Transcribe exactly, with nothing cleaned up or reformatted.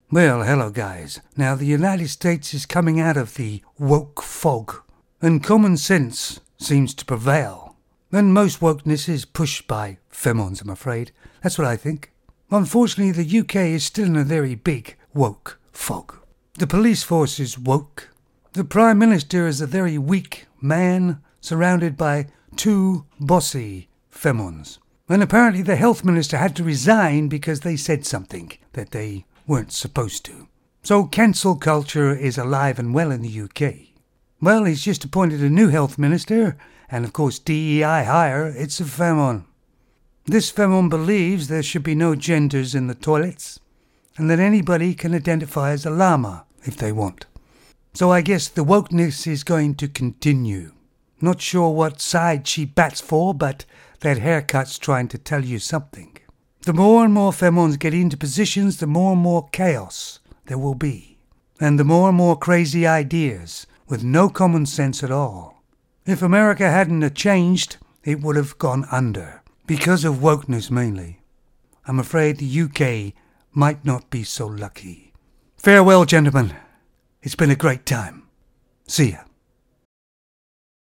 Well, hello guys. Now the United States is coming out of the woke fog, and common sense seems to prevail. And most wokeness is pushed by femons, I'm afraid. That's what I think. Unfortunately, the U K is still in a very big woke fog. The police force is woke. The Prime Minister is a very weak man surrounded by two bossy femons. And apparently the Health Minister had to resign because they said something that they weren't supposed to. So cancel culture is alive and well in the U K. Well, he's just appointed a new Health Minister, and of course D E I hire, it's a femon. This femon believes there should be no genders in the toilets, and that anybody can identify as a llama if they want. So I guess the wokeness is going to continue. Not sure what side she bats for, but that haircut's trying to tell you something. The more and more femons get into positions, the more and more chaos there will be. And the more and more crazy ideas with no common sense at all. If America hadn't have changed, it would have gone under. Because of wokeness mainly. I'm afraid the U K might not be so lucky. Farewell, gentlemen. It's been a great time. See ya.